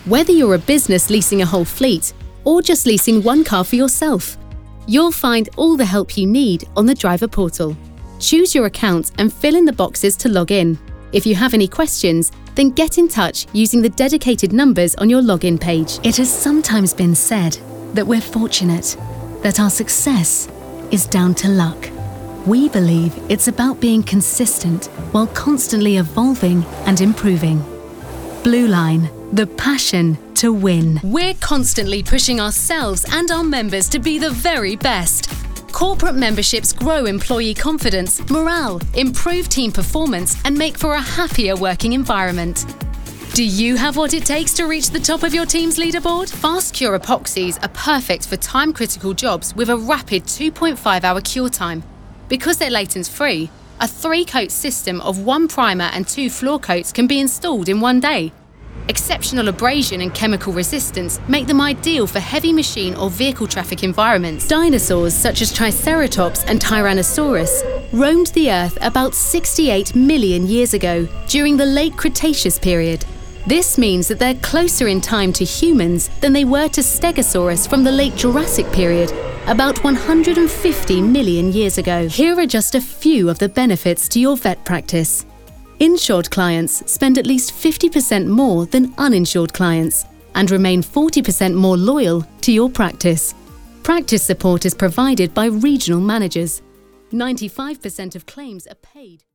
Whether you're a business leasing a whole fleet or just leasing one car for yourself, you'll find all the help you need on the driver portal. Choose your account and fill in the boxes to log in. If you have any questions, then get in touch using the dedicated numbers on your login page. It has sometimes been said that we're fortunate, that our success is down to luck. We believe it's about being consistent while constantly evolving and improving. Blue Line, the passion to win. We're constantly pushing ourselves and our members to be the very best. Corporate memberships grow employee confidence, morale, improve team performance, and make for a happier working environment. Do you have what it takes to reach the top of your team's leaderboard? Fast Cure epoxies are perfect for time-critical jobs with a rapid 2.5-hour cure time. Because they're latent-free, a 3-coat system of 1 primer and 2 floor coats can be installed in 1 day. Exceptional abrasion and chemical resistance make them ideal for heavy machine or vehicle traffic environments. Dinosaurs such as Triceratops and Tyrannosaurus roamed the Earth about 68 million years ago during the late Cretaceous period. This means that they're closer in time to humans than they were to Stegosaurus from the late Jurassic period, about 150 million years ago. Here are just a few of the benefits to your vet practice. Insured clients spend at least 50% more than uninsured clients and remain 40% more loyal to your practice. Practice support is provided by regional managers. 95% of claims are paid.